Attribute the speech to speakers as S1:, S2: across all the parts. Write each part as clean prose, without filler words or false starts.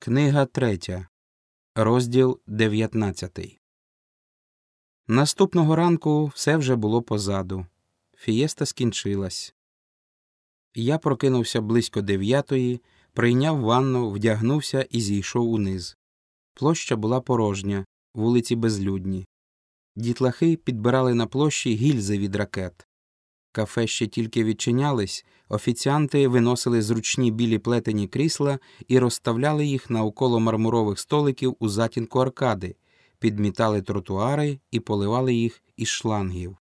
S1: Книга 3. Розділ 19. Наступного ранку все вже було позаду. Фієста скінчилась. Я прокинувся близько 9, прийняв ванну, вдягнувся і зійшов униз. Площа була порожня, вулиці безлюдні. Дітлахи підбирали на площі гільзи від ракет. Кафе ще тільки відчинялись, офіціанти виносили зручні білі плетені крісла і розставляли їх навколо мармурових столиків у затінку аркади, підмітали тротуари і поливали їх із шлангів.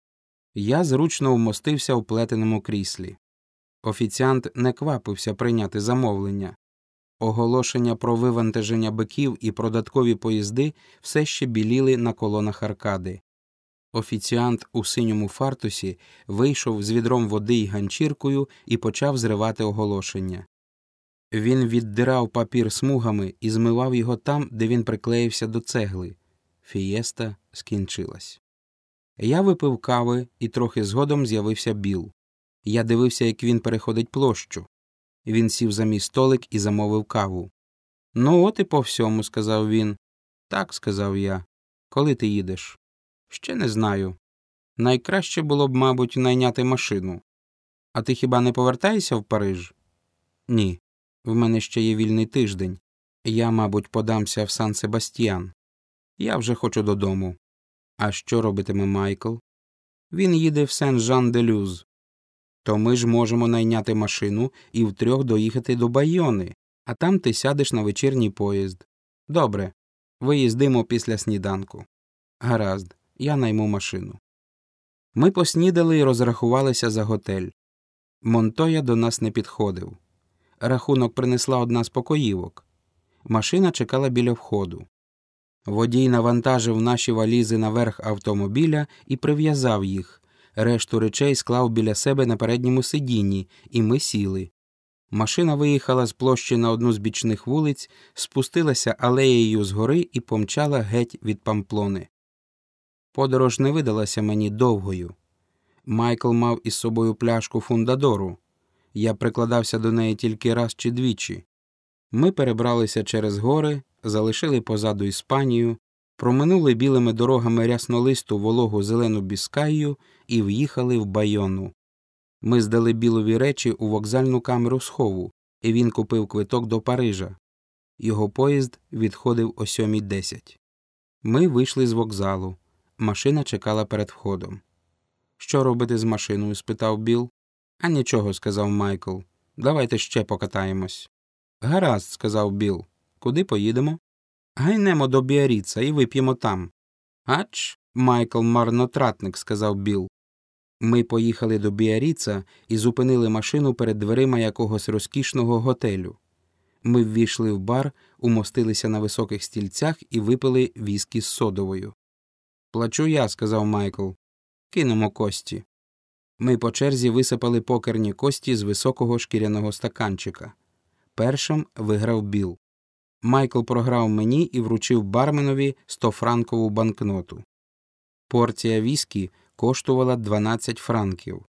S1: Я зручно вмостився в плетеному кріслі. Офіціант не квапився прийняти замовлення. Оголошення про вивантаження биків і про додаткові поїзди все ще біліли на колонах аркади. Офіціант у синьому фартусі вийшов з відром води й ганчіркою і почав зривати оголошення. Він віддирав папір смугами і змивав його там, де він приклеївся до цегли. Фієста скінчилась. Я випив кави, і трохи згодом з'явився Біл. Я дивився, як він переходить площу. Він сів за мій столик і замовив каву. «Ну от і по всьому», – сказав він. «Так», – сказав я. «Коли ти їдеш?» «Ще не знаю. Найкраще було б, мабуть, найняти машину. А ти хіба не повертаєшся в Париж?» «Ні. В мене ще є вільний тиждень. Я, мабуть, подамся в Сан-Себастьян. Я вже хочу додому». «А що робитиме Майкл?» «Він їде в Сен-Жан-де-Люз». «То ми ж можемо найняти машину і втрьох доїхати до Байони, а там ти сядеш на вечірній поїзд. Добре. Виїздимо після сніданку». «Гаразд. Я найму машину». Ми поснідали і розрахувалися за готель. Монтоя до нас не підходив. Рахунок принесла одна з покоївок. Машина чекала біля входу. Водій навантажив наші валізи наверх автомобіля і прив'язав їх. Решту речей склав біля себе на передньому сидінні, і ми сіли. Машина виїхала з площі на одну з бічних вулиць, спустилася алеєю згори і помчала геть від Памплони. Подорож не видалася мені довгою. Майкл мав із собою пляшку Фундадору. Я прикладався до неї тільки раз чи двічі. Ми перебралися через гори, залишили позаду Іспанію, проминули білими дорогами ряснолисту вологу зелену Біскайю і в'їхали в Байону. Ми здали Білові речі у вокзальну камеру схову, і він купив квиток до Парижа. Його поїзд відходив о 7:10. Ми вийшли з вокзалу. Машина чекала перед входом. «Що робити з машиною?» – спитав Біл. «А нічого», – сказав Майкл. «Давайте ще покатаємось». «Гаразд», – сказав Біл. «Куди поїдемо?» «Гайнемо до Біарріца і вип'ємо там». «Ач, Майкл марнотратник», – сказав Біл. Ми поїхали до Біарріца і зупинили машину перед дверима якогось розкішного готелю. Ми ввійшли в бар, умостилися на високих стільцях і випили віскі з содовою. «Плачу я», – сказав Майкл. «Кинемо кості». Ми по черзі висипали покерні кості з високого шкіряного стаканчика. Першим виграв Біл. Майкл програв мені і вручив барменові 100-франкову банкноту. Порція віскі коштувала 12 франків.